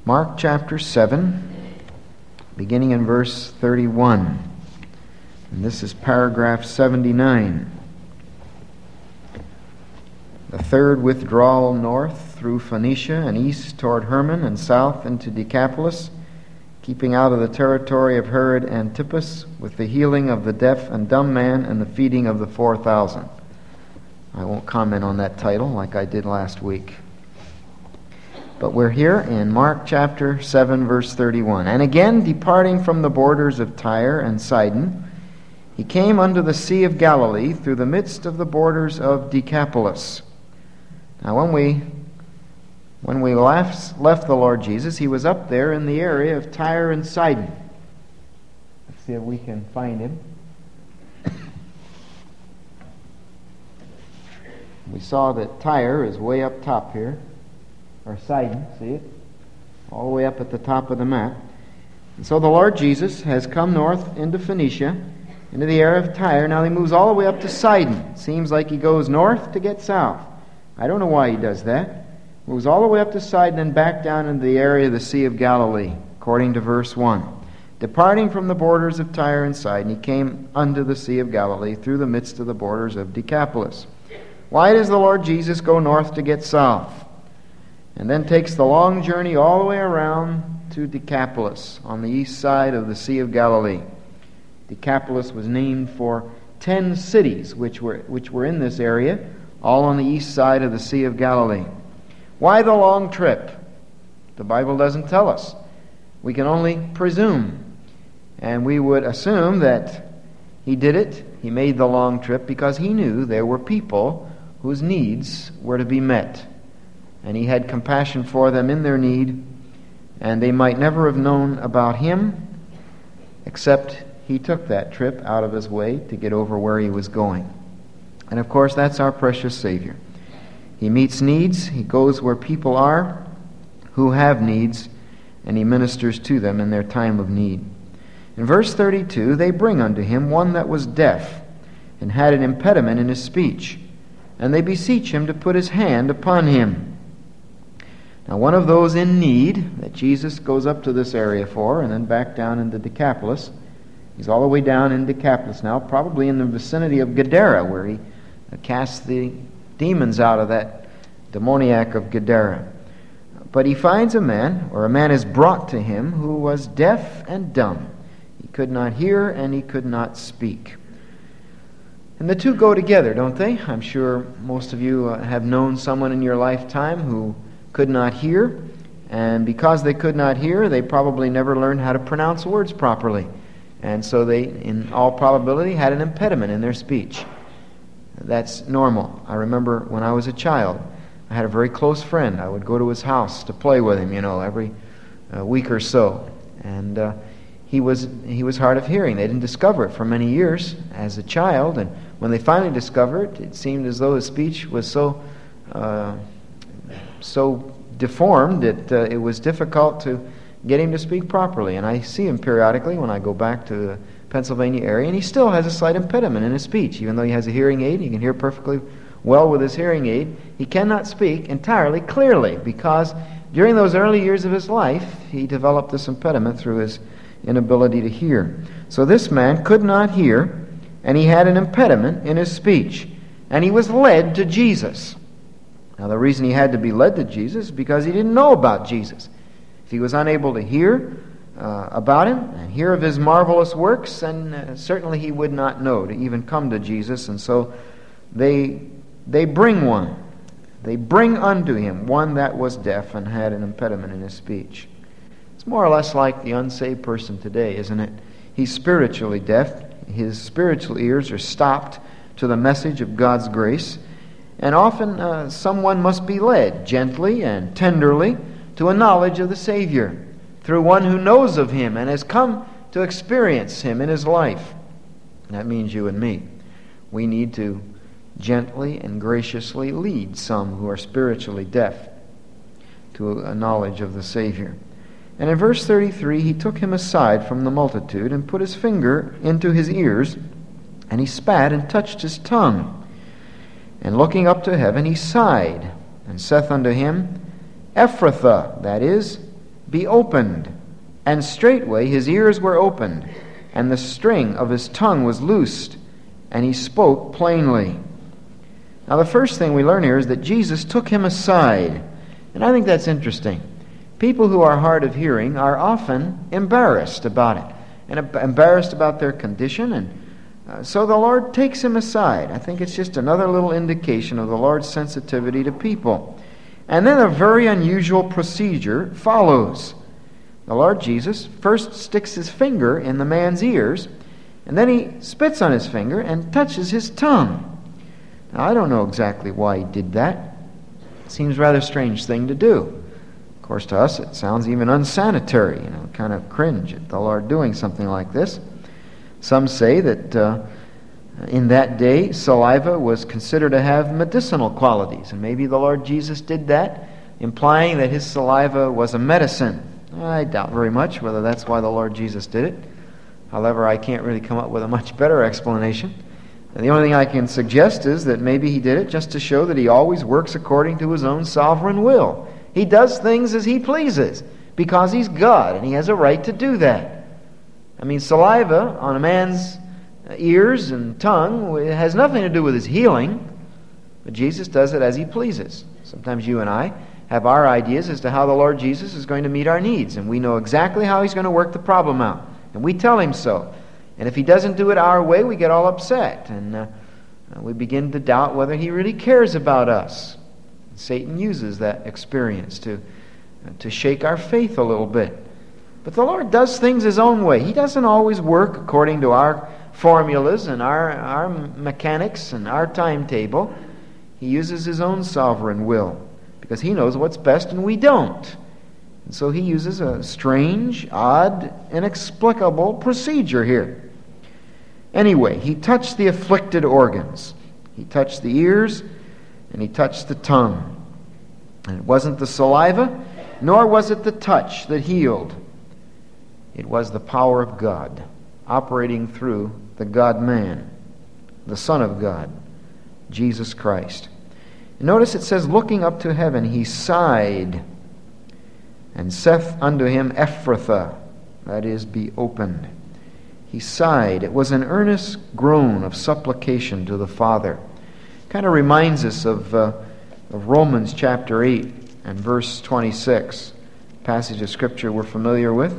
Mark chapter 7, beginning in verse 31. And this is paragraph 79. The third withdrawal north through Phoenicia and east toward Hermon and south into Decapolis, keeping out of the territory of Herod Antipas, with the healing of the deaf and dumb man and the feeding of the 4,000. I won't comment on that title like I did last week. But we're here in Mark chapter 7, verse 31. And again, departing from the borders of Tyre and Sidon, he came unto the Sea of Galilee through the midst of the borders of Decapolis. Now, when we left the Lord Jesus, he was up there in the area of Tyre and Sidon. Let's see if we can find him. We saw that Tyre is way up top here. Or Sidon, see it? All the way up at the top of the map. And so the Lord Jesus has come north into Phoenicia, into the area of Tyre. Now he moves all the way up to Sidon. It seems like he goes north to get south. I don't know why he does that. Moves all the way up to Sidon and back down into the area of the Sea of Galilee, according to verse 1. Departing from the borders of Tyre and Sidon, he came unto the Sea of Galilee through the midst of the borders of Decapolis. Why does the Lord Jesus go north to get south? And then takes the long journey all the way around to Decapolis on the east side of the Sea of Galilee. Decapolis was named for 10 cities which were in this area, all on the east side of the Sea of Galilee. Why the long trip? The Bible doesn't tell us. We can only presume. And we would assume that he did it, he made the long trip, because he knew there were people whose needs were to be met. And he had compassion for them in their need, and they might never have known about him, except he took that trip out of his way to get over where he was going. And of course, that's our precious Savior. He meets needs, he goes where people are who have needs, and he ministers to them in their time of need. In verse 32, they bring unto him one that was deaf, and had an impediment in his speech, and they beseech him to put his hand upon him. Now, one of those in need that Jesus goes up to this area for, and then back down into Decapolis. He's all the way down in Decapolis now, probably in the vicinity of Gadara, where he casts the demons out of that demoniac of Gadara. But he finds a man is brought to him, who was deaf and dumb. He could not hear and he could not speak. And the two go together, don't they? I'm sure most of you have known someone in your lifetime who could not hear, and because they could not hear, they probably never learned how to pronounce words properly. And so they, in all probability, had an impediment in their speech. That's normal. I remember when I was a child, I had a very close friend. I would go to his house to play with him, every week or so. And he was hard of hearing. They didn't discover it for many years as a child, and when they finally discovered it, it seemed as though his speech was so deformed that it was difficult to get him to speak properly. And I see him periodically when I go back to the Pennsylvania area, and he still has a slight impediment in his speech. Even though he has a hearing aid, he can hear perfectly well with his hearing aid, he cannot speak entirely clearly, because during those early years of his life, he developed this impediment through his inability to hear. So this man could not hear, and he had an impediment in his speech, and he was led to Jesus. Now, the reason he had to be led to Jesus is because he didn't know about Jesus. If he was unable to hear about him and hear of his marvelous works, then certainly he would not know to even come to Jesus. And so they bring one. They bring unto him one that was deaf and had an impediment in his speech. It's more or less like the unsaved person today, isn't it? He's spiritually deaf. His spiritual ears are stopped to the message of God's grace. And often someone must be led gently and tenderly to a knowledge of the Savior through one who knows of him and has come to experience him in his life. That means you and me. We need to gently and graciously lead some who are spiritually deaf to a knowledge of the Savior. And in verse 33, he took him aside from the multitude and put his finger into his ears, and he spat and touched his tongue. And looking up to heaven, he sighed, and saith unto him, Ephphatha, that is, be opened. And straightway his ears were opened, and the string of his tongue was loosed, and he spoke plainly. Now the first thing we learn here is that Jesus took him aside. And I think that's interesting. People who are hard of hearing are often embarrassed about it, and embarrassed about their condition, and so the Lord takes him aside. I think it's just another little indication of the Lord's sensitivity to people. And then a very unusual procedure follows. The Lord Jesus first sticks his finger in the man's ears, and then he spits on his finger and touches his tongue. Now, I don't know exactly why he did that. It seems a rather strange thing to do. Of course, to us it sounds even unsanitary, kind of cringe at the Lord doing something like this. Some say that in that day, saliva was considered to have medicinal qualities, and maybe the Lord Jesus did that, implying that his saliva was a medicine. I doubt very much whether that's why the Lord Jesus did it. However, I can't really come up with a much better explanation. And the only thing I can suggest is that maybe he did it just to show that he always works according to his own sovereign will. He does things as he pleases because he's God, and he has a right to do that. I mean, saliva on a man's ears and tongue has nothing to do with his healing, but Jesus does it as he pleases. Sometimes you and I have our ideas as to how the Lord Jesus is going to meet our needs, and we know exactly how he's going to work the problem out, and we tell him so. And if he doesn't do it our way, we get all upset, and we begin to doubt whether he really cares about us. Satan uses that experience to shake our faith a little bit. But the Lord does things his own way. He doesn't always work according to our formulas and our mechanics and our timetable. He uses his own sovereign will because he knows what's best and we don't. And so he uses a strange, odd, inexplicable procedure here. Anyway, he touched the afflicted organs. He touched the ears and he touched the tongue. And it wasn't the saliva, nor was it the touch that healed. It was the power of God operating through the God-man, the Son of God, Jesus Christ. And notice it says, looking up to heaven, he sighed, and saith unto him, Ephphatha, that is, be opened. He sighed. It was an earnest groan of supplication to the Father. Kind of reminds us of Romans chapter 8 and verse 26, passage of Scripture we're familiar with,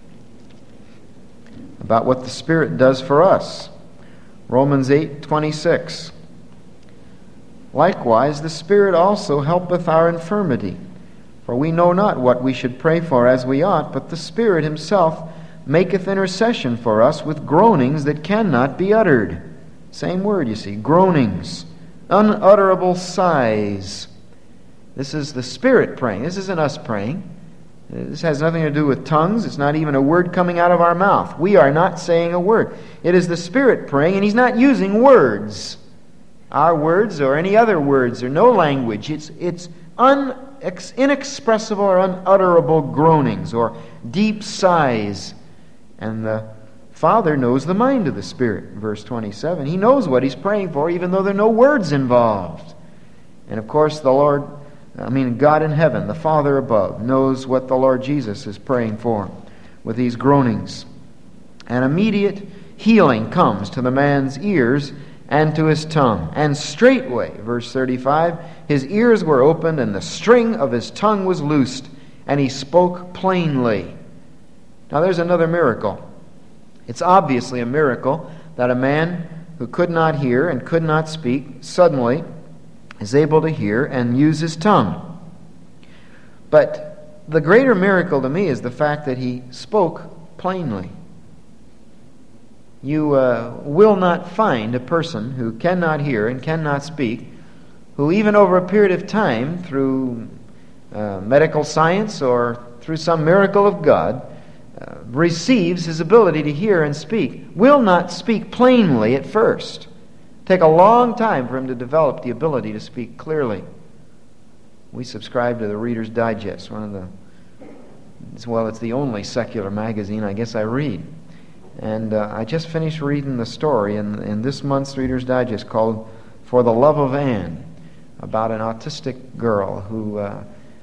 about what the Spirit does for us. Romans 8:26. Likewise, the Spirit also helpeth our infirmity, for we know not what we should pray for as we ought, but the Spirit himself maketh intercession for us with groanings that cannot be uttered. Same word, you see, groanings, unutterable sighs. This is the Spirit praying. This isn't us praying. This has nothing to do with tongues. It's not even a word coming out of our mouth. We are not saying a word. It is the Spirit praying, and he's not using words. Our words or any other words or no language. It's inexpressible or unutterable groanings or deep sighs. And the Father knows the mind of the Spirit. Verse 27. He knows what he's praying for, even though there are no words involved. And of course, God in heaven, the Father above, knows what the Lord Jesus is praying for with these groanings. An immediate healing comes to the man's ears and to his tongue. And straightway, verse 35, his ears were opened and the string of his tongue was loosed, and he spoke plainly. Now there's another miracle. It's obviously a miracle that a man who could not hear and could not speak suddenly is able to hear and use his tongue. But the greater miracle to me is the fact that he spoke plainly. You will not find a person who cannot hear and cannot speak, who even over a period of time, through medical science or through some miracle of God, receives his ability to hear and speak, will not speak plainly at first. Take a long time for him to develop the ability to speak clearly. We subscribe to the Reader's Digest, it's the only secular magazine I guess I read. And I just finished reading the story in this month's Reader's Digest called For the Love of Anne, about an autistic girl who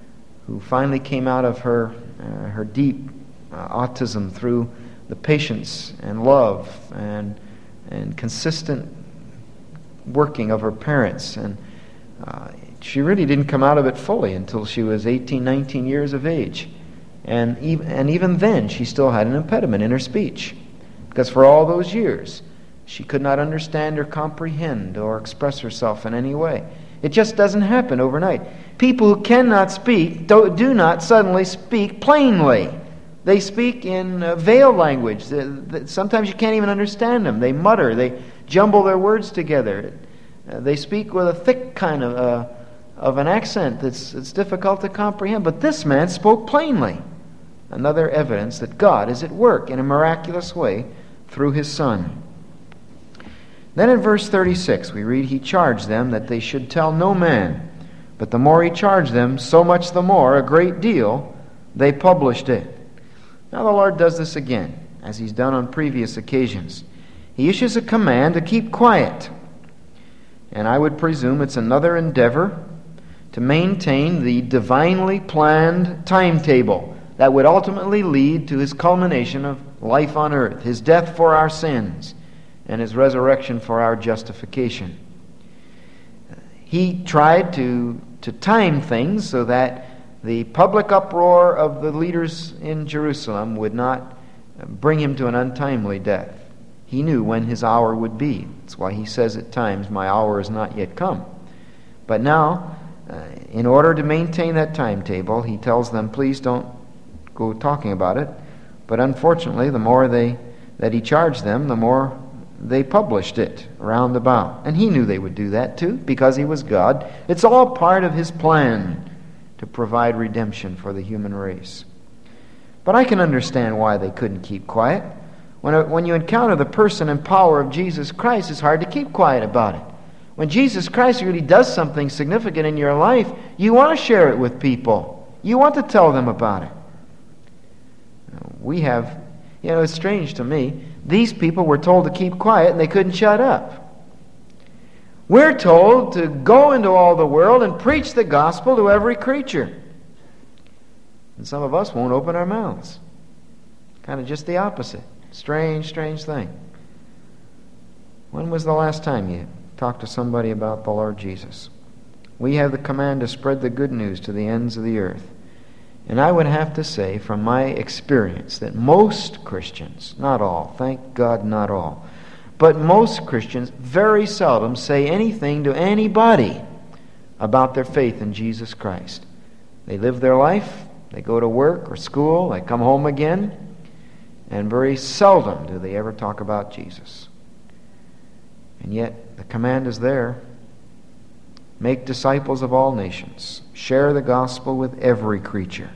who finally came out of her deep autism through the patience and love and consistent working of her parents. And she really didn't come out of it fully until she was 18, 19 years of age. And even then, she still had an impediment in her speech. Because for all those years, she could not understand or comprehend or express herself in any way. It just doesn't happen overnight. People who cannot speak do not suddenly speak plainly. They speak in veiled language. Sometimes you can't even understand them. They mutter. They jumble their words together. They speak with a thick kind of an accent that's difficult to comprehend. But this man spoke plainly. Another evidence that God is at work in a miraculous way through His Son. Then in verse 36 we read, He charged them that they should tell no man. But the more He charged them, so much the more, a great deal, they published it. Now the Lord does this again, as He's done on previous occasions. He issues a command to keep quiet. And I would presume it's another endeavor to maintain the divinely planned timetable that would ultimately lead to His culmination of life on earth, His death for our sins, and His resurrection for our justification. He tried to time things so that the public uproar of the leaders in Jerusalem would not bring Him to an untimely death. He knew when His hour would be. That's why He says at times, my hour is not yet come. But now, in order to maintain that timetable, He tells them, please don't go talking about it. But unfortunately, the more that He charged them, the more they published it round about. And He knew they would do that too, because He was God. It's all part of His plan to provide redemption for the human race. But I can understand why they couldn't keep quiet. When you encounter the person and power of Jesus Christ, it's hard to keep quiet about it. When Jesus Christ really does something significant in your life, you want to share it with people. You want to tell them about it. We have, it's strange to me. These people were told to keep quiet and they couldn't shut up. We're told to go into all the world and preach the gospel to every creature. And some of us won't open our mouths. Kind of just the opposite. Strange thing. When was the last time you talked to somebody about the Lord Jesus? We have the command to spread the good news to the ends of the earth. And I would have to say, from my experience, that most Christians, not all, thank God not all, but most Christians very seldom say anything to anybody about their faith in Jesus Christ. They live their life, they go to work or school, they come home again, and very seldom do they ever talk about Jesus. And yet, the command is there. Make disciples of all nations. Share the gospel with every creature.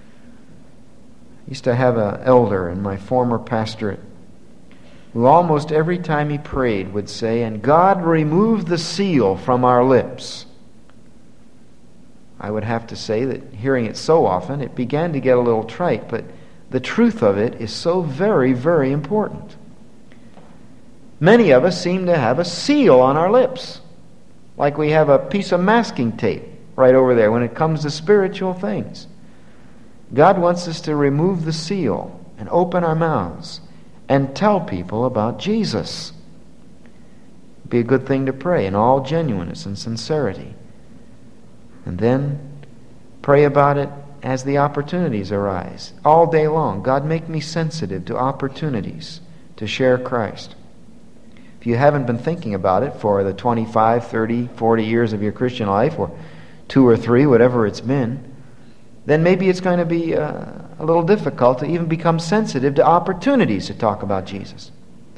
I used to have an elder in my former pastorate who almost every time he prayed would say, and God remove the seal from our lips. I would have to say that hearing it so often, it began to get a little trite, but the truth of it is so very, very important. Many of us seem to have a seal on our lips, like we have a piece of masking tape right over there when it comes to spiritual things. God wants us to remove the seal and open our mouths and tell people about Jesus. It'd be a good thing to pray in all genuineness and sincerity. And then pray about it as the opportunities arise. All day long, God, make me sensitive to opportunities to share Christ. If you haven't been thinking about it for the 25, 30, 40 years of your Christian life, or 2 or 3, whatever it's been, then maybe it's going to be a little difficult to even become sensitive to opportunities to talk about Jesus.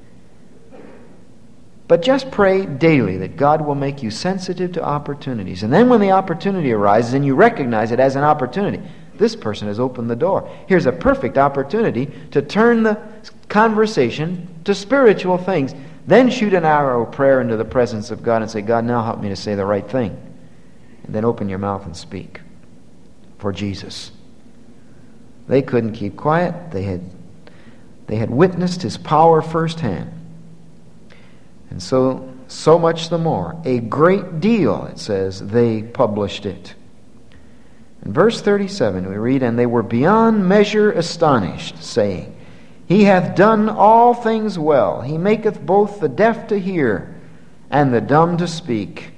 But just pray daily that God will make you sensitive to opportunities. And then when the opportunity arises and you recognize it as an opportunity, this person has opened the door. Here's a perfect opportunity to turn the conversation to spiritual things. Then shoot an arrow of prayer into the presence of God and say, God, now help me to say the right thing. And then open your mouth and speak for Jesus. They couldn't keep quiet. They had witnessed His power firsthand. And so much the more, a great deal, it says, they published it. In verse 37 we read, "And they were beyond measure astonished, saying, He hath done all things well. He maketh both the deaf to hear and the dumb to speak."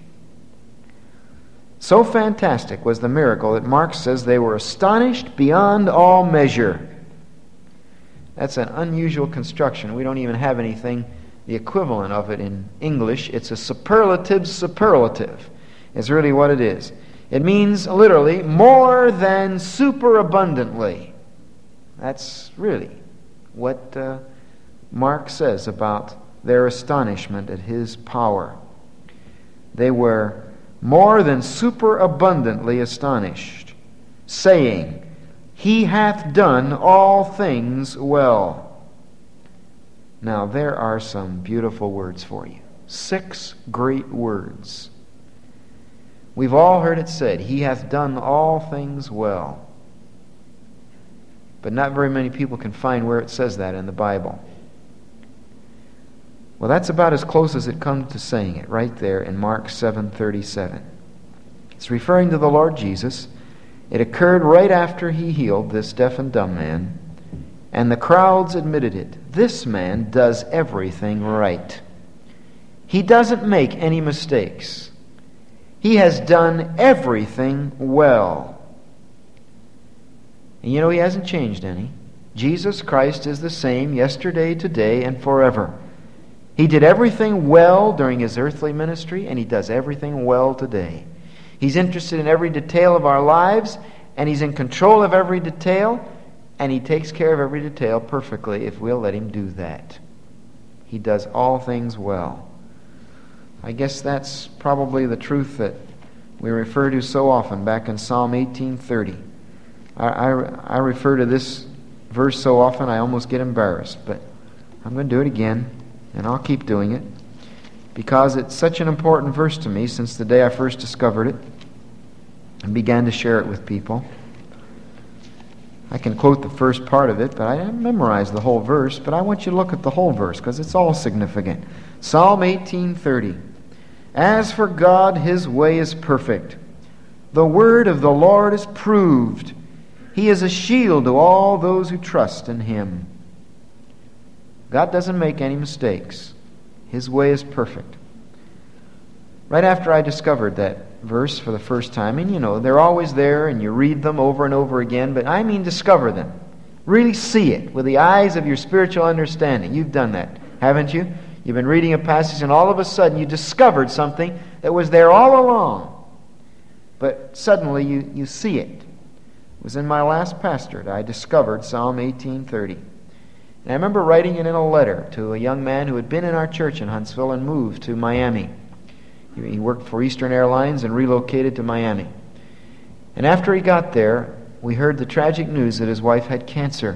So fantastic was the miracle that Mark says they were astonished beyond all measure. That's an unusual construction. We don't even have anything, the equivalent of it in English. It's a superlative superlative. It's really what it is. It means literally more than superabundantly. That's really what Mark says about their astonishment at his power. They were more than superabundantly astonished, saying, He hath done all things well. Now there are some beautiful words for you. 6 great words. We've all heard it said, He hath done all things well. But not very many people can find where it says that in the Bible. Well, that's about as close as it comes to saying it, right there in Mark 7:37. It's referring to the Lord Jesus. It occurred right after He healed this deaf and dumb man, and the crowds admitted it. This man does everything right. He doesn't make any mistakes. He has done everything well. And you know, He hasn't changed any. Jesus Christ is the same yesterday, today, and forever. He did everything well during His earthly ministry, and He does everything well today. He's interested in every detail of our lives, and He's in control of every detail, and He takes care of every detail perfectly if we'll let Him do that. He does all things well. I guess that's probably the truth that we refer to so often back in Psalm 18:30. I refer to this verse so often I almost get embarrassed, but I'm going to do it again, and I'll keep doing it, because it's such an important verse to me since the day I first discovered it and began to share it with people. I can quote the first part of it, but I haven't memorized the whole verse, but I want you to look at the whole verse because it's all significant. Psalm 18:30. As for God, His way is perfect. The word of the Lord is proved. He is a shield to all those who trust in Him. God doesn't make any mistakes. His way is perfect. Right after I discovered that verse for the first time, and you know, they're always there and you read them over and over again, but I mean discover them. Really see it with the eyes of your spiritual understanding. You've done that, haven't you? You've been reading a passage and all of a sudden you discovered something that was there all along. But suddenly you see it. It was in my last pastorate I discovered Psalm 18:30. And I remember writing it in a letter to a young man who had been in our church in Huntsville and moved to Miami. He worked for Eastern Airlines and relocated to Miami. And after he got there, we heard the tragic news that his wife had cancer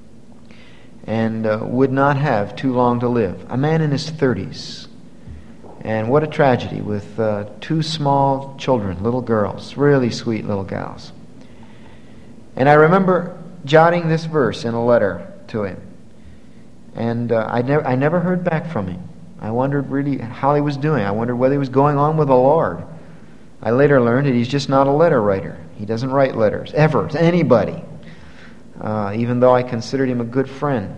and would not have too long to live. A man in his 30s. And what a tragedy, with 2 small children, little girls, really sweet little gals. And I remember jotting this verse in a letter to him. And I never heard back from him. I wondered really how he was doing. I wondered whether he was going on with the Lord. I later learned that he's just not a letter writer. He doesn't write letters, ever, to anybody, even though I considered him a good friend.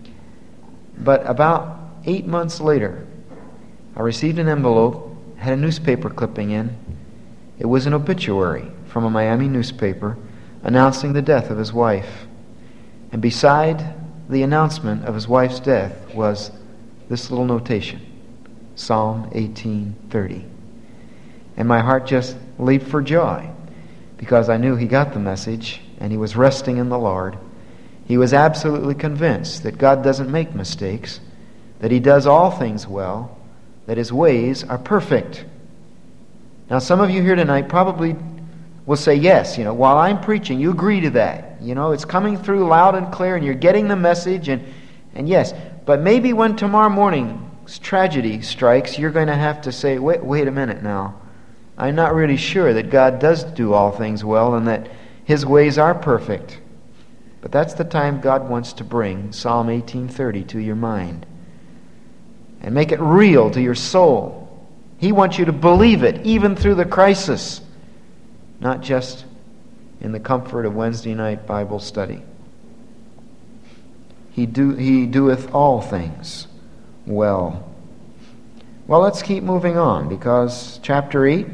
But about 8 months later, I received an envelope, had a newspaper clipping in. It was an obituary from a Miami newspaper announcing the death of his wife. And beside the announcement of his wife's death was this little notation, Psalm 18:30. And my heart just leaped for joy because I knew he got the message and he was resting in the Lord. He was absolutely convinced that God doesn't make mistakes, that He does all things well, that His ways are perfect. Now some of you here tonight probably will say, yes, while I'm preaching, you agree to that. It's coming through loud and clear and you're getting the message and yes, but maybe when tomorrow morning's tragedy strikes, you're going to have to say, wait a minute now. I'm not really sure that God does do all things well and that His ways are perfect. But that's the time God wants to bring Psalm 18:30 to your mind and make it real to your soul. He wants you to believe it even through the crisis, not just in the comfort of Wednesday night Bible study. He doeth all things well. Well, let's keep moving on, because chapter 8,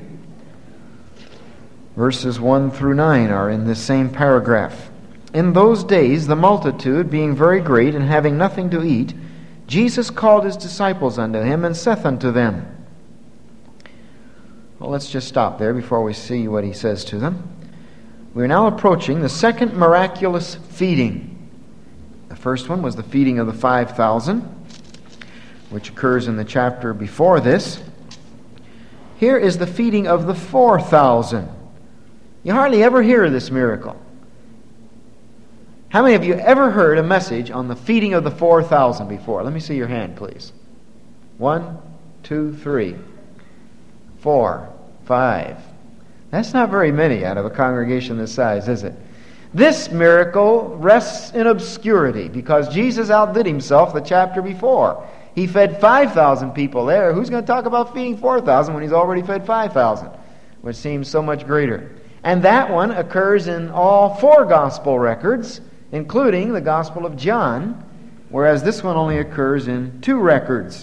verses 1 through 9 are in this same paragraph. In those days, the multitude being very great, and having nothing to eat, Jesus called his disciples unto him, and saith unto them. Well, let's just stop there before we see what he says to them. We are now approaching the second miraculous feeding. The first one was the feeding of the 5,000, which occurs in the chapter before this. Here is the feeding of the 4,000. You hardly ever hear this miracle. How many of you ever heard a message on the feeding of the 4,000 before? Let me see your hand, please. 1, 2, 3, 4, 5. That's not very many out of a congregation this size, is it? This miracle rests in obscurity because Jesus outdid himself the chapter before. He fed 5,000 people there. Who's going to talk about feeding 4,000 when he's already fed 5,000? Which seems so much greater. And that one occurs in all 4 gospel records, including the Gospel of John, whereas this one only occurs in 2 records,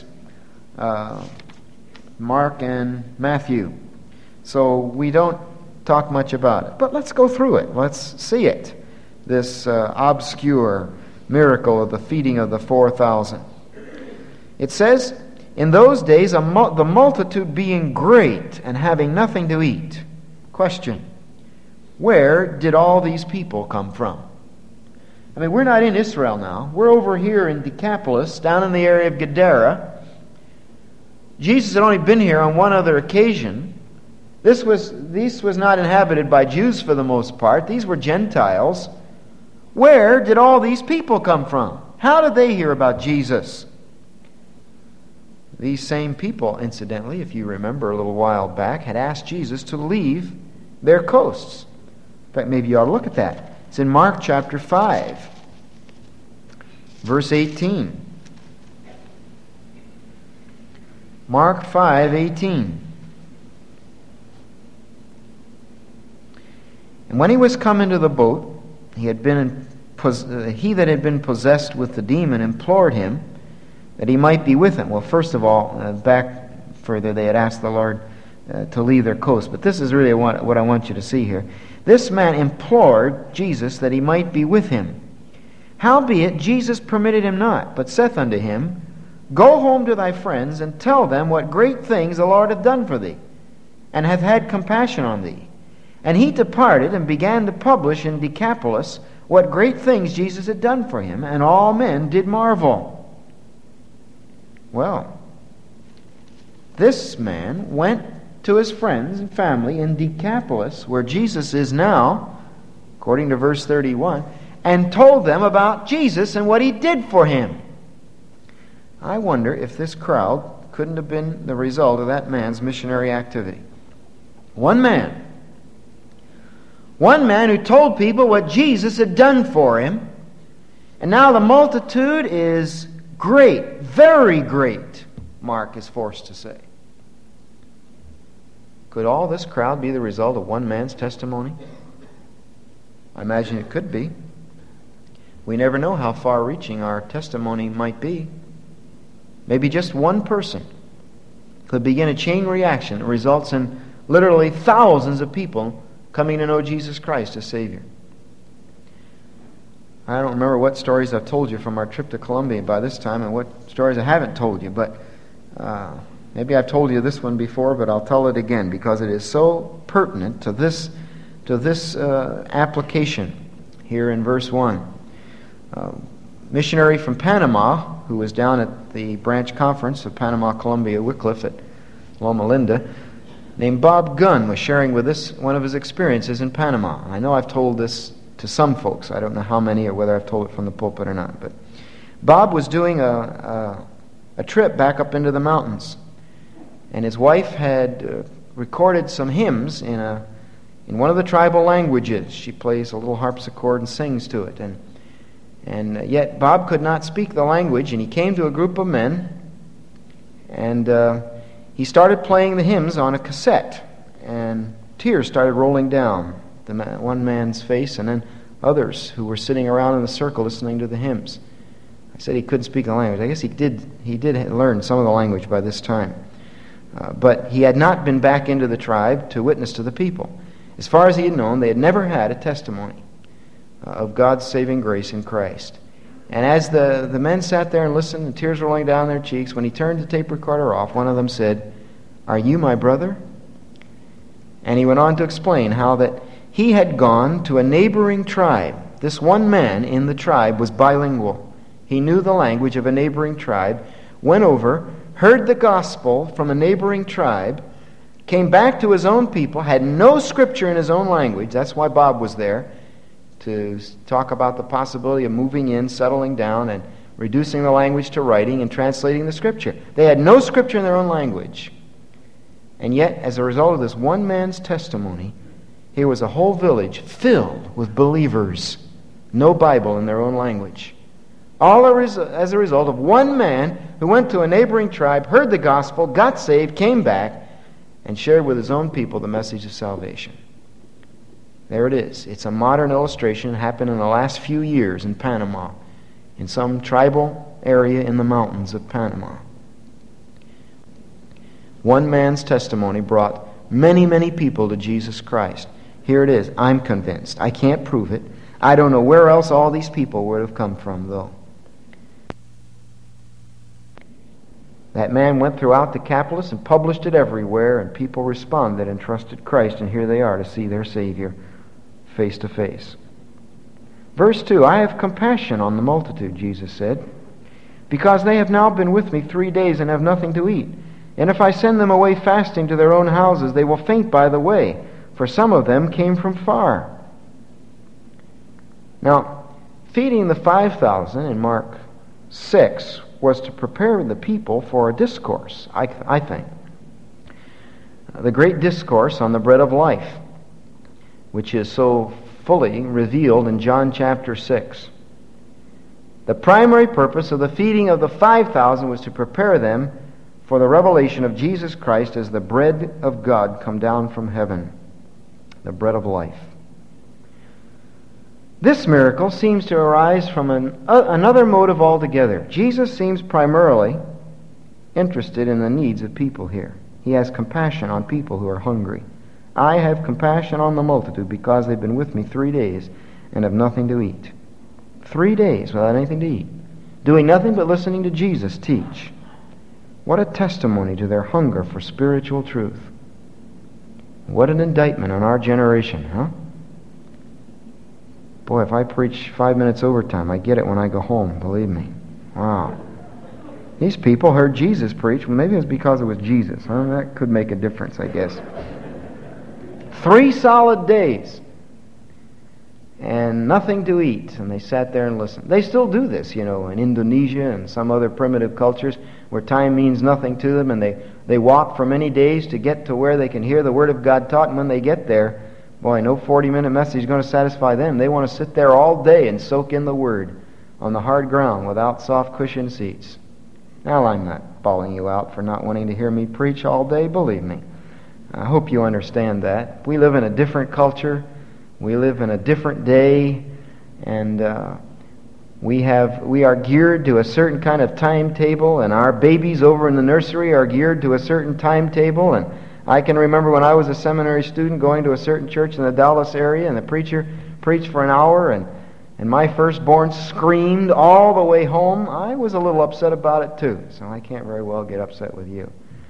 Mark and Matthew. So we don't talk much about it. But let's go through it. Let's see it. This obscure miracle of the feeding of the 4,000. It says, in those days the multitude being great and having nothing to eat. Question, where did all these people come from? I mean, we're not in Israel now. We're over here in Decapolis, down in the area of Gadara. Jesus had only been here on one other occasion. This was not inhabited by Jews for the most part. These were Gentiles. Where did all these people come from? How did they hear about Jesus? These same people, incidentally, if you remember a little while back, had asked Jesus to leave their coasts. In fact, maybe you ought to look at that. It's in Mark chapter 5, verse 18. Mark 5:18. And when he was come into the boat, he that had been possessed with the demon implored him that he might be with him. Well, first of all, back further, they had asked the Lord to leave their coast. But this is really what I want you to see here. This man implored Jesus that he might be with him. Howbeit Jesus permitted him not, but saith unto him, Go home to thy friends, and tell them what great things the Lord hath done for thee, and hath had compassion on thee. And he departed, and began to publish in Decapolis what great things Jesus had done for him, and all men did marvel. Well, this man went to his friends and family in Decapolis, where Jesus is now, according to verse 31, and told them about Jesus and what he did for him. I wonder if this crowd couldn't have been the result of that man's missionary activity. One man who told people what Jesus had done for him, and now the multitude is great, very great, Mark is forced to say. Could all this crowd be the result of one man's testimony? I imagine it could be. We never know how far-reaching our testimony might be. Maybe just one person could begin a chain reaction that results in literally thousands of people coming to know Jesus Christ as Savior. I don't remember what stories I've told you from our trip to Colombia by this time and what stories I haven't told you, but maybe I've told you this one before, but I'll tell it again because it is so pertinent to this application here in verse 1. Missionary from Panama, who was down at the branch conference of Panama Columbia Wycliffe at Loma Linda, named Bob Gunn, was sharing with us one of his experiences in Panama. I know I've told this to some folks. I don't know how many or whether I've told it from the pulpit or not. But Bob was doing a trip back up into the mountains, and his wife had recorded some hymns in one of the tribal languages. She plays a little harpsichord and sings to it, and yet Bob could not speak the language, and he came to a group of men, and he started playing the hymns on a cassette, and tears started rolling down one man's face, and then others who were sitting around in the circle listening to the hymns. I said he couldn't speak the language. I guess he did learn some of the language by this time. But he had not been back into the tribe to witness to the people. As far as he had known, they had never had a testimony of God's saving grace in Christ. And as the men sat there and listened, and tears rolling down their cheeks, when he turned the tape recorder off, one of them said, "Are you my brother?" And he went on to explain how that he had gone to a neighboring tribe. This one man in the tribe was bilingual. He knew the language of a neighboring tribe, went over, heard the gospel from a neighboring tribe, came back to his own people, had no scripture in his own language. That's why Bob was there, to talk about the possibility of moving in, settling down, and reducing the language to writing and translating the scripture. They had no scripture in their own language. And yet, as a result of this one man's testimony, here was a whole village filled with believers, no Bible in their own language. All as a result of one man who went to a neighboring tribe, heard the gospel, got saved, came back, and shared with his own people the message of salvation. There it is. It's a modern illustration. It happened in the last few years in Panama, in some tribal area in the mountains of Panama. One man's testimony brought many, many people to Jesus Christ. Here it is. I'm convinced. I can't prove it. I don't know where else all these people would have come from, though. That man went throughout Decapolis and published it everywhere, and people responded and trusted Christ, and here they are to see their Savior face to face. Verse 2, I have compassion on the multitude, Jesus said, because they have now been with me 3 days and have nothing to eat. And if I send them away fasting to their own houses, they will faint by the way, for some of them came from far. Now, feeding the 5,000 in Mark 6 was to prepare the people for a discourse, I think. The great discourse on the bread of life, which is so fully revealed in John chapter 6. The primary purpose of the feeding of the 5,000 was to prepare them for the revelation of Jesus Christ as the bread of God come down from heaven, the bread of life. This miracle seems to arise from another motive altogether. Jesus seems primarily interested in the needs of people here. He has compassion on people who are hungry. I have compassion on the multitude because they've been with me 3 days and have nothing to eat. 3 days without anything to eat, doing nothing but listening to Jesus teach. What a testimony to their hunger for spiritual truth. What an indictment on our generation, huh? Boy, if I preach 5 minutes overtime, I get it when I go home, believe me. Wow. These people heard Jesus preach. Well, maybe it was because it was Jesus. Huh? That could make a difference, I guess. 3 solid days. And nothing to eat. And they sat there and listened. They still do this, in Indonesia and some other primitive cultures where time means nothing to them, and they walk for many days to get to where they can hear the Word of God taught, and when they get there, boy, no 40-minute message is going to satisfy them. They want to sit there all day and soak in the Word on the hard ground without soft cushion seats. Now, I'm not bawling you out for not wanting to hear me preach all day, believe me. I hope you understand that. We live in a different culture. We live in a different day, and we are geared to a certain kind of timetable, and our babies over in the nursery are geared to a certain timetable. And I can remember when I was a seminary student going to a certain church in the Dallas area, and the preacher preached for an hour, and my firstborn screamed all the way home. I was a little upset about it too, so I can't very well get upset with you.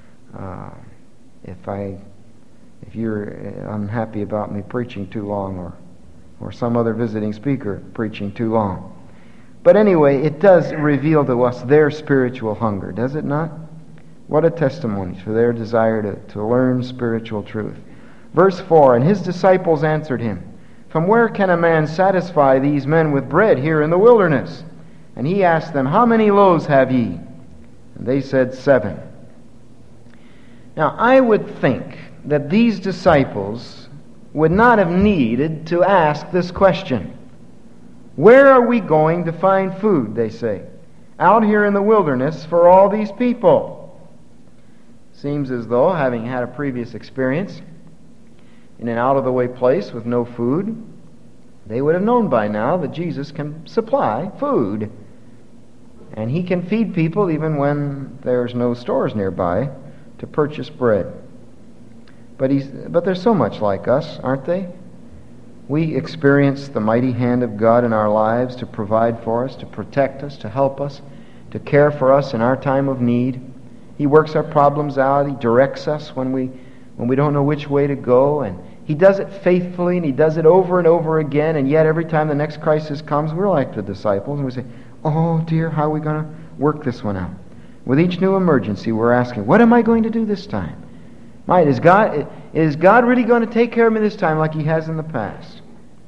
If you're unhappy about me preaching too long, or some other visiting speaker preaching too long. But anyway, it does reveal to us their spiritual hunger, does it not? What a testimony for their desire to learn spiritual truth. Verse 4, and his disciples answered him, from where can a man satisfy these men with bread here in the wilderness? And he asked them, how many loaves have ye? And they said, 7. Now, I would think that these disciples would not have needed to ask this question. Where are we going to find food, they say, out here in the wilderness for all these people? Seems as though, having had a previous experience, in an out-of-the-way place with no food, they would have known by now that Jesus can supply food. And He can feed people even when there's no stores nearby to purchase bread. But they're so much like us, aren't they? We experience the mighty hand of God in our lives to provide for us, to protect us, to help us, to care for us in our time of need. He works our problems out. He directs us when we don't know which way to go. And He does it faithfully, and He does it over and over again. And yet every time the next crisis comes, we're like the disciples, and we say, "Oh dear, how are we going to work this one out?" With each new emergency, we're asking, "What am I going to do this time? Is God really going to take care of me this time like He has in the past?"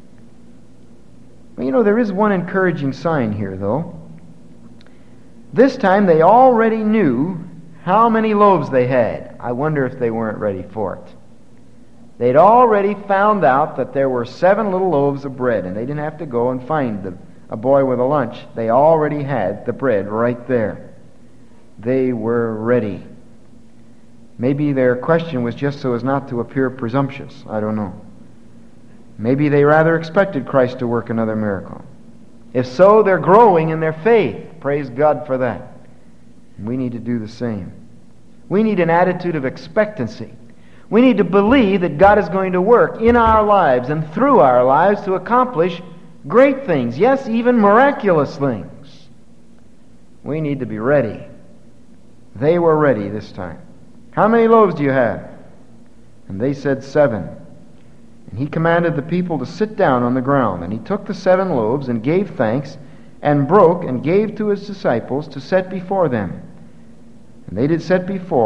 Well, there is one encouraging sign here, though. This time they already knew how many loaves they had. I wonder if they weren't ready for it. They'd already found out that there were 7 little loaves of bread, and they didn't have to go and find a boy with a lunch. They already had the bread right there. They were ready. Maybe their question was just so as not to appear presumptuous. I don't know. Maybe they rather expected Christ to work another miracle. If so, they're growing in their faith. Praise God for that. We need to do the same. We need an attitude of expectancy. We need to believe that God is going to work in our lives and through our lives to accomplish great things. Yes, even miraculous things. We need to be ready. They were ready this time. "How many loaves do you have?" And they said 7. And He commanded the people to sit down on the ground. And He took the 7 loaves and gave thanks and broke and gave to His disciples to set before them. And they did set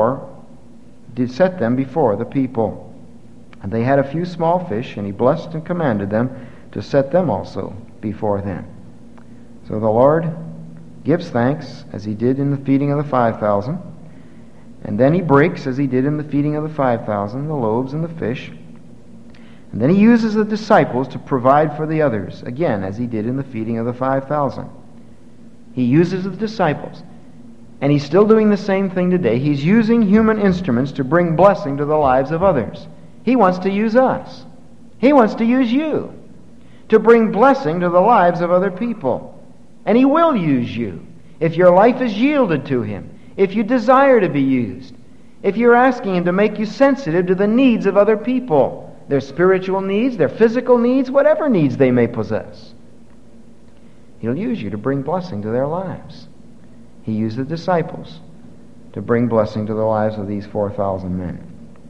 them before the people. And they had a few small fish, and He blessed and commanded them to set them also before them. So the Lord gives thanks, as He did in the feeding of the 5,000. And then He breaks, as He did in the feeding of the 5,000, the loaves and the fish. And then He uses the disciples to provide for the others, again, as He did in the feeding of the 5,000. He uses the disciples. And He's still doing the same thing today. He's using human instruments to bring blessing to the lives of others. He wants to use us. He wants to use you to bring blessing to the lives of other people. And He will use you if your life is yielded to Him, if you desire to be used, if you're asking Him to make you sensitive to the needs of other people, their spiritual needs, their physical needs, whatever needs they may possess. He'll use you to bring blessing to their lives. He used the disciples to bring blessing to the lives of these 4,000 men.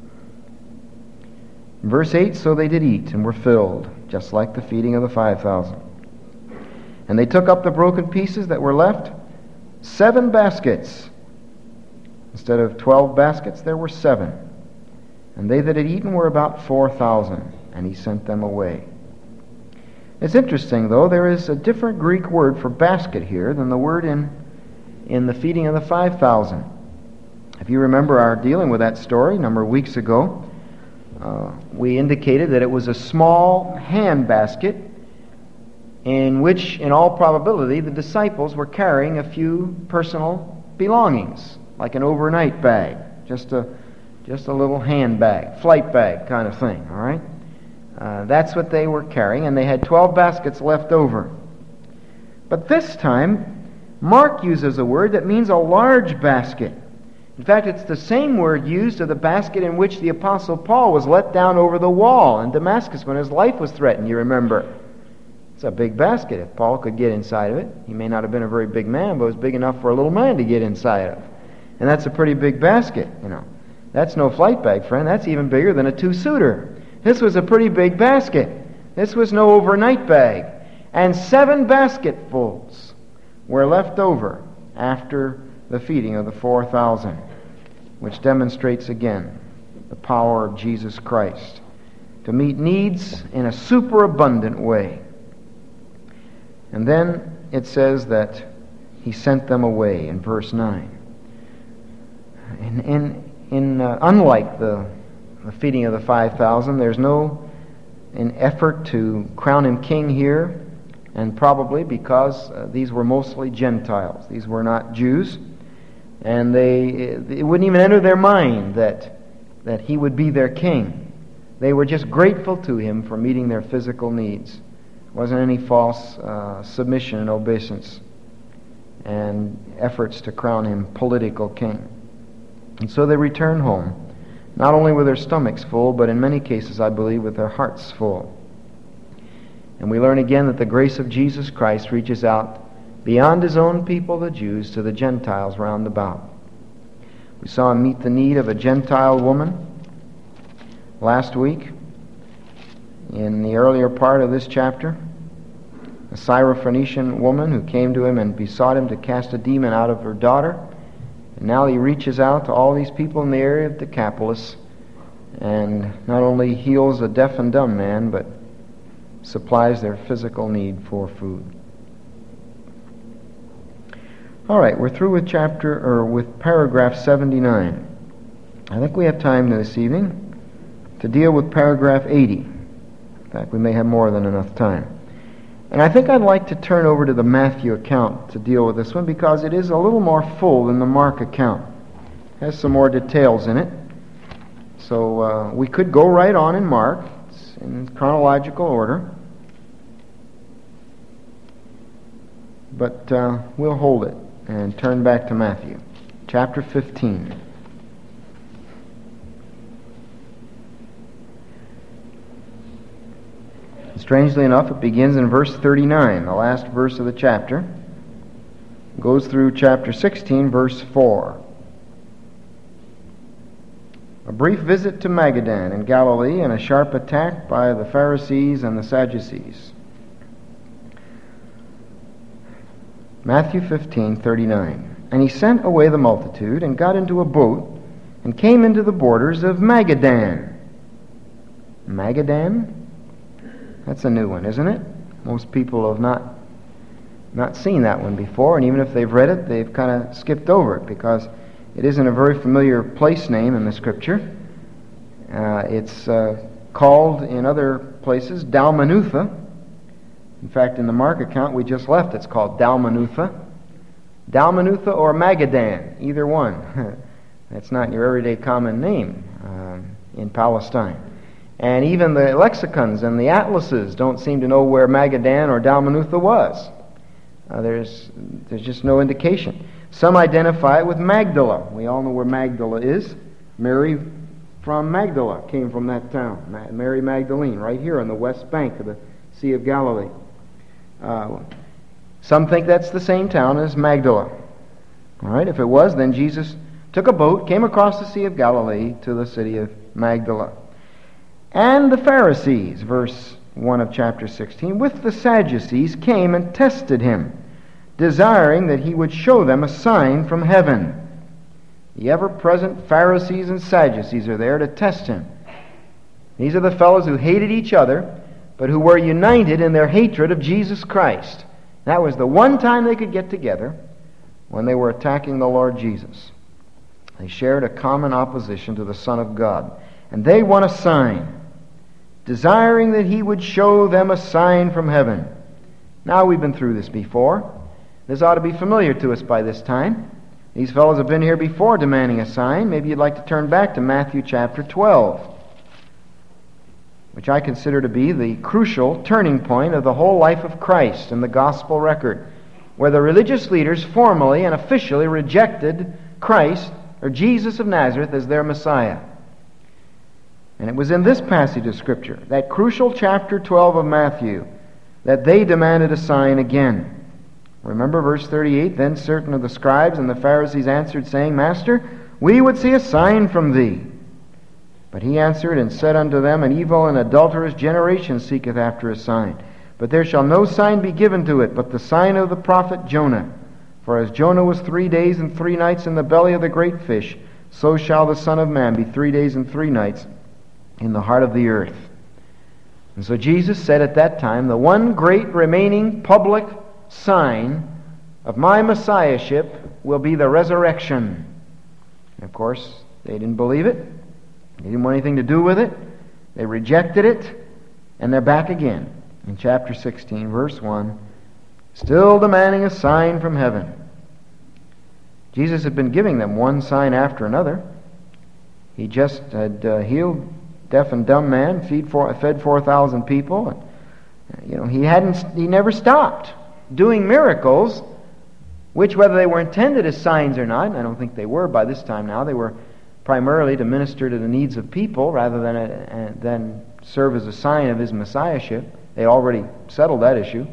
Verse 8, "So they did eat and were filled, just like the feeding of the 5,000. And they took up the broken pieces that were left, 7 baskets. Instead of 12 baskets, there were 7. And they that had eaten were about 4,000, and He sent them away." It's interesting, though, there is a different Greek word for basket here than the word in the feeding of the 5,000. If you remember our dealing with that story a number of weeks ago, we indicated that it was a small hand basket in which, in all probability, the disciples were carrying a few personal belongings, like an overnight bag, just a little hand bag, flight bag kind of thing, all right? That's what they were carrying, and they had 12 baskets left over. But this time, Mark uses a word that means a large basket. In fact, it's the same word used of the basket in which the Apostle Paul was let down over the wall in Damascus when his life was threatened, you remember. It's a big basket. If Paul could get inside of it, he may not have been a very big man, but it was big enough for a little man to get inside of. And that's a pretty big basket, That's no flight bag, friend. That's even bigger than a 2-suiter. This was a pretty big basket. This was no overnight bag. And 7 basketfuls were left over after the feeding of the 4,000, which demonstrates again the power of Jesus Christ to meet needs in a superabundant way. And then it says that He sent them away in verse 9. Unlike the feeding of the 5,000, there's no an effort to crown Him king here, and probably because these were mostly Gentiles. These were not Jews, and it wouldn't even enter their mind that He would be their king. They were just grateful to him for meeting their physical needs. There wasn't any false submission and obeisance and efforts to crown him political king. And so they returned home, not only with their stomachs full, but in many cases, I believe, with their hearts full. And we learn again that the grace of Jesus Christ reaches out beyond his own people, the Jews, to the Gentiles round about. We saw him meet the need of a Gentile woman last week in the earlier part of this chapter. A Syrophoenician woman who came to him and besought him to cast a demon out of her daughter. And now he reaches out to all these people in the area of Decapolis and not only heals a deaf and dumb man, but supplies their physical need for food. All right, we're through with paragraph 79. I think we have time this evening to deal with paragraph 80. In fact, we may have more than enough time. And I think I'd like to turn over to the Matthew account to deal with this one because it is a little more full than the Mark account. It has some more details in it. So we could go right on in Mark. It's in chronological order. But we'll hold it and turn back to Matthew, chapter 15. Strangely enough, it begins in verse 39, the last verse of the chapter. It goes through chapter 16, verse 4. A brief visit to Magadan in Galilee and a sharp attack by the Pharisees and the Sadducees. Matthew 15:39. And he sent away the multitude and got into a boat and came into the borders of Magadan. Magadan? That's a new one, isn't it? Most people have not seen that one before, and even if they've read it, they've kind of skipped over it because it isn't a very familiar place name in the Scripture. It's called in other places Dalmanutha. In fact, in the Mark account we just left, it's called Dalmanutha. Dalmanutha or Magadan, either one. That's not your everyday common name in Palestine. And even the lexicons and the atlases don't seem to know where Magadan or Dalmanutha was. There's just no indication. Some identify it with Magdala. We all know where Magdala is. Mary from Magdala came from that town. Mary Magdalene, right here on the west bank of the Sea of Galilee. Some think that's the same town as Magdala. All right, if it was, then Jesus took a boat, came across the Sea of Galilee to the city of Magdala. And the Pharisees, verse 1 of chapter 16, with the Sadducees came and tested him, desiring that he would show them a sign from heaven. The ever-present Pharisees and Sadducees are there to test him. These are the fellows who hated each other, but who were united in their hatred of Jesus Christ. That was the one time they could get together, when they were attacking the Lord Jesus. They shared a common opposition to the Son of God. And they want a sign, desiring that he would show them a sign from heaven. Now, we've been through this before. This ought to be familiar to us by this time. These fellows have been here before demanding a sign. Maybe you'd like to turn back to Matthew chapter 12, which I consider to be the crucial turning point of the whole life of Christ in the gospel record, where the religious leaders formally and officially rejected Christ, or Jesus of Nazareth, as their Messiah. And it was in this passage of Scripture, that crucial chapter 12 of Matthew, that they demanded a sign again. Remember verse 38, then certain of the scribes and the Pharisees answered, saying, Master, we would see a sign from thee. But he answered and said unto them, An evil and adulterous generation seeketh after a sign. But there shall no sign be given to it, but the sign of the prophet Jonah. For as Jonah was 3 days and 3 nights in the belly of the great fish, so shall the Son of Man be 3 days and 3 nights in the heart of the earth. And so Jesus said at that time, the one great remaining public sign of my Messiahship will be the resurrection. And of course, they didn't believe it. They didn't want anything to do with it. They rejected it. And they're back again in chapter 16, verse 1, still demanding a sign from heaven. Jesus had been giving them one sign after another. He just had healed deaf and dumb man, fed 4,000 people. He never stopped doing miracles, which, whether they were intended as signs or not, and I don't think they were by this time now, they were primarily to minister to the needs of people rather than serve as a sign of his messiahship. They already settled that issue.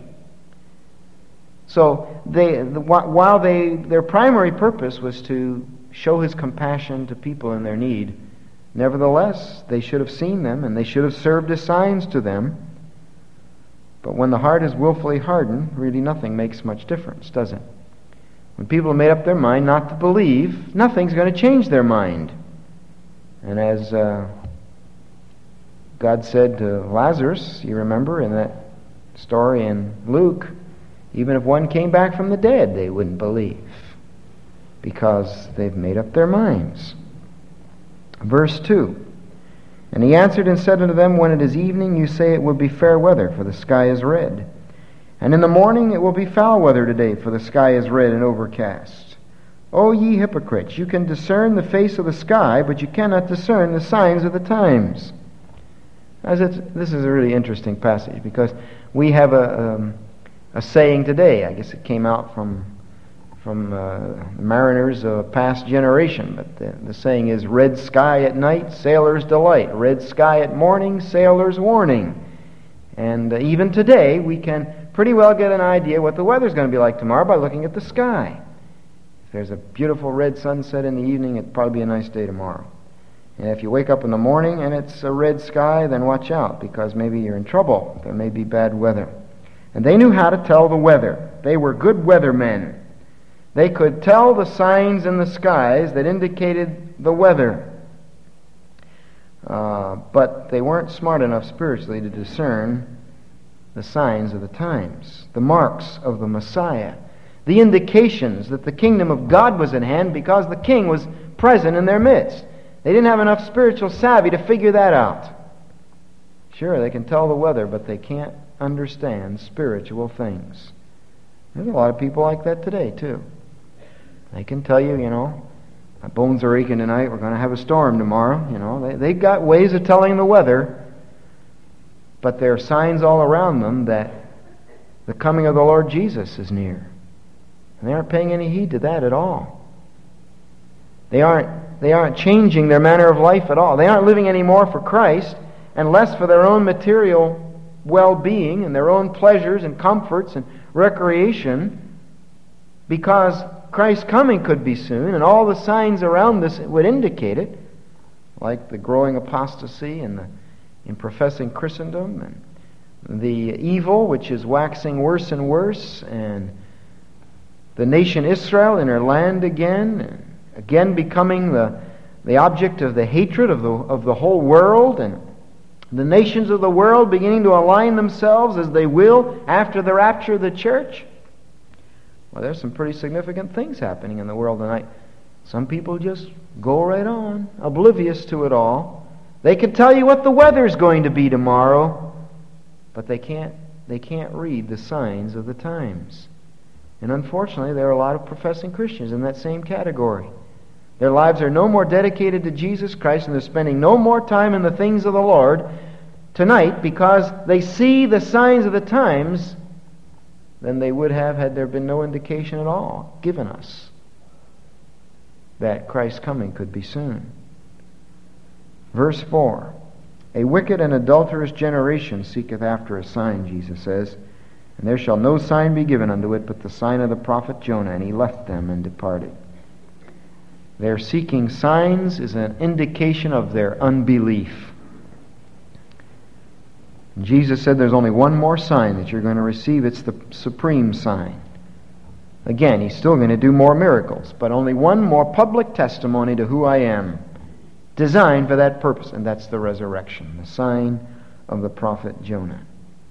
So while their primary purpose was to show his compassion to people in their need, nevertheless, they should have seen them and they should have served as signs to them. But when the heart is willfully hardened, really nothing makes much difference, does it? When people have made up their mind not to believe, nothing's going to change their mind. And as God said to Lazarus, you remember in that story in Luke, even if one came back from the dead, they wouldn't believe, because they've made up their minds. Verse 2, and he answered and said unto them, when it is evening, you say it will be fair weather, for the sky is red. And in the morning it will be foul weather today, for the sky is red and overcast. O ye hypocrites, you can discern the face of the sky, but you cannot discern the signs of the times. This is a really interesting passage, because we have a saying today. I guess it came out from the mariners of a past generation, but the saying is, red sky at night, sailor's delight. Red sky at morning, sailor's warning. And even today, we can pretty well get an idea what the weather's going to be like tomorrow by looking at the sky. If there's a beautiful red sunset in the evening, it'll probably be a nice day tomorrow. And if you wake up in the morning and it's a red sky, then watch out, because maybe you're in trouble. There may be bad weather. And they knew how to tell the weather. They were good weathermen. They could tell the signs in the skies that indicated the weather. But they weren't smart enough spiritually to discern the signs of the times, the marks of the Messiah, the indications that the kingdom of God was at hand, because the king was present in their midst. They didn't have enough spiritual savvy to figure that out. Sure, they can tell the weather, but they can't understand spiritual things. There's a lot of people like that today, too. They can tell you, my bones are aching tonight, we're going to have a storm tomorrow. They've got ways of telling the weather, but there are signs all around them that the coming of the Lord Jesus is near. And they aren't paying any heed to that at all. They aren't changing their manner of life at all. They aren't living any more for Christ and less for their own material well-being and their own pleasures and comforts and recreation, because Christ's coming could be soon, and all the signs around this would indicate it, like the growing apostasy in professing Christendom, and the evil which is waxing worse and worse, and the nation Israel in her land again becoming the object of the hatred of the whole world, and the nations of the world beginning to align themselves as they will after the rapture of the church. Well, there's some pretty significant things happening in the world tonight. Some people just go right on, oblivious to it all. They can tell you what the weather's going to be tomorrow, but they can't read the signs of the times. And unfortunately, there are a lot of professing Christians in that same category. Their lives are no more dedicated to Jesus Christ, and they're spending no more time in the things of the Lord tonight because they see the signs of the times than they would have had there been no indication at all given us that Christ's coming could be soon. Verse 4, a wicked and adulterous generation seeketh after a sign, Jesus says, and there shall no sign be given unto it but the sign of the prophet Jonah. And he left them and departed. Their seeking signs is an indication of their unbelief. And Jesus said there's only one more sign that you're going to receive. It's the supreme sign. Again, he's still going to do more miracles, but only one more public testimony to who I am, designed for that purpose, and that's the resurrection, the sign of the prophet Jonah.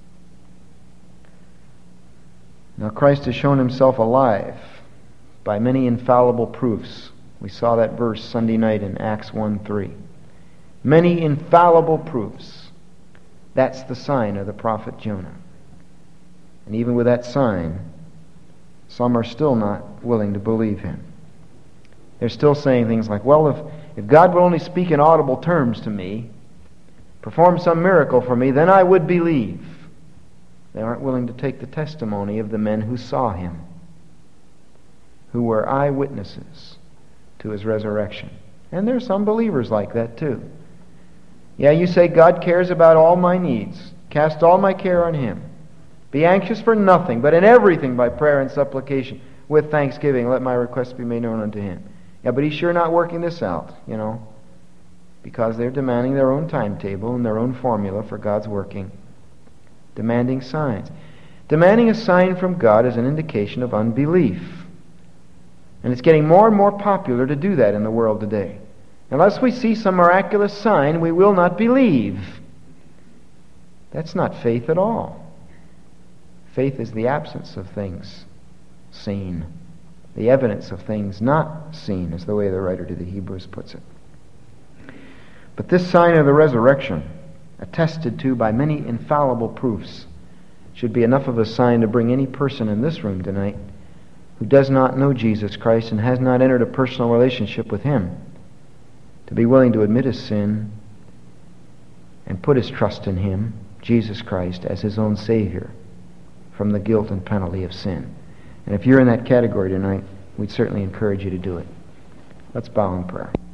Now Christ has shown himself alive by many infallible proofs. We saw that verse Sunday night in Acts 1:3. Many infallible proofs. That's the sign of the prophet Jonah. And even with that sign, some are still not willing to believe him. They're still saying things like, well, if God would only speak in audible terms to me, perform some miracle for me, then I would believe. They aren't willing to take the testimony of the men who saw him, who were eyewitnesses to his resurrection. And there's some believers like that too. Yeah, you say, God cares about all my needs. Cast all my care on him. Be anxious for nothing, but in everything by prayer and supplication, with thanksgiving, let my requests be made known unto him. Yeah, but he's sure not working this out, because they're demanding their own timetable and their own formula for God's working. Demanding signs. Demanding a sign from God is an indication of unbelief. And it's getting more and more popular to do that in the world today. Unless we see some miraculous sign, we will not believe. That's not faith at all. Faith is the absence of things seen. The evidence of things not seen, is the way the writer to the Hebrews puts it. But this sign of the resurrection, attested to by many infallible proofs, should be enough of a sign to bring any person in this room tonight who does not know Jesus Christ and has not entered a personal relationship with him to be willing to admit his sin and put his trust in him, Jesus Christ, as his own Savior from the guilt and penalty of sin. And if you're in that category tonight, we'd certainly encourage you to do it. Let's bow in prayer.